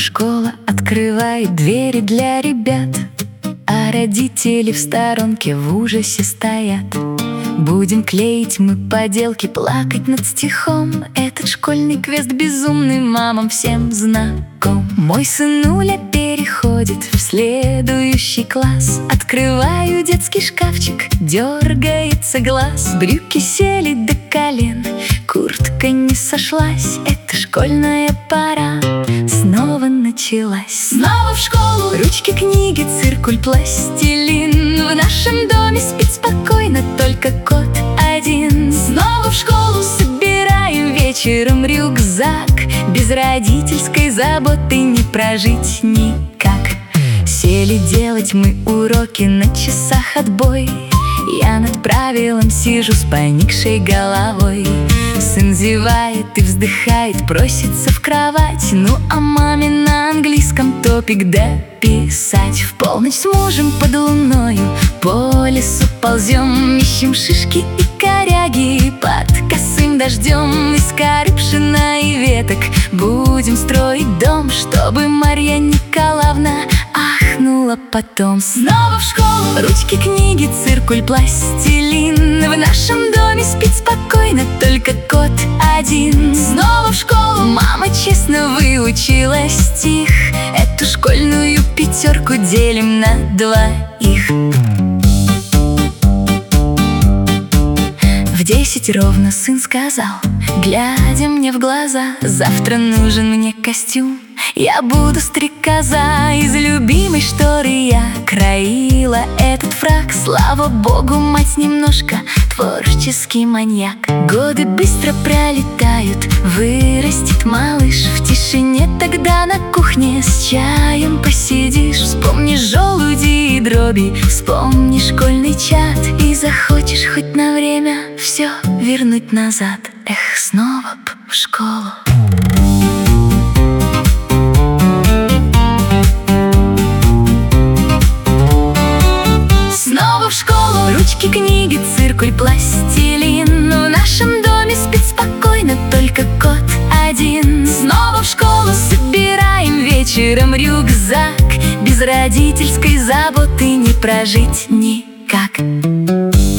школа открывает двери для ребят, а родители в сторонке в ужасе стоят. Будем клеить мы поделки, плакать над стихом. Этот школьный квест безумный мамам всем знаком. Мой сынуля переходит в следующий класс. Открываю детский шкафчик, дергается глаз. Брюки сели до колен, куртка не сошлась. Это школьная пора снова началась. Снова в школу, ручки, книги, циркуль, пластилин. В нашем доме спит спокойно только кот один. Снова в школу, собираем вечером рюкзак. Без родительской заботы не прожить никак. Сели делать мы уроки, на часах отбой. Я над правилом сижу с поникшей головой. Сын зевает и вздыхает, просится в кровать. Ну а маме на английском топик дописать. В полночь с мужем под луною по лесу ползем. Ищем шишки и коряги под косым дождем. Из корыпшина и веток будем строить дом, чтобы Марья Николаевна ахнула потом. Снова в школу, ручки, книги, циркуль, пластилин. В нашем доме спит спокойно только кот один. Снова в школу, мама честно выучила стих. Эту школьную пятерку делим на двоих. В 10 ровно сын сказал, глядя мне в глаза: завтра нужен мне костюм. Я буду стрекоза. Из любимой шторы я краила этот фрак. Слава богу, мать немножко творческий маньяк. Годы быстро пролетают, вырастет малыш. В тишине тогда на кухне с чаем посидишь. Вспомнишь желуди и дроби, вспомнишь школьный чат. И захочешь хоть на время все вернуть назад. Эх, снова б в школу. Снова в школу, ручки, книги, циркуль, пластилин. В нашем доме спит спокойно только кот один. Снова в школу, собираем вечером рюкзак. Без родительской заботы не прожить никак.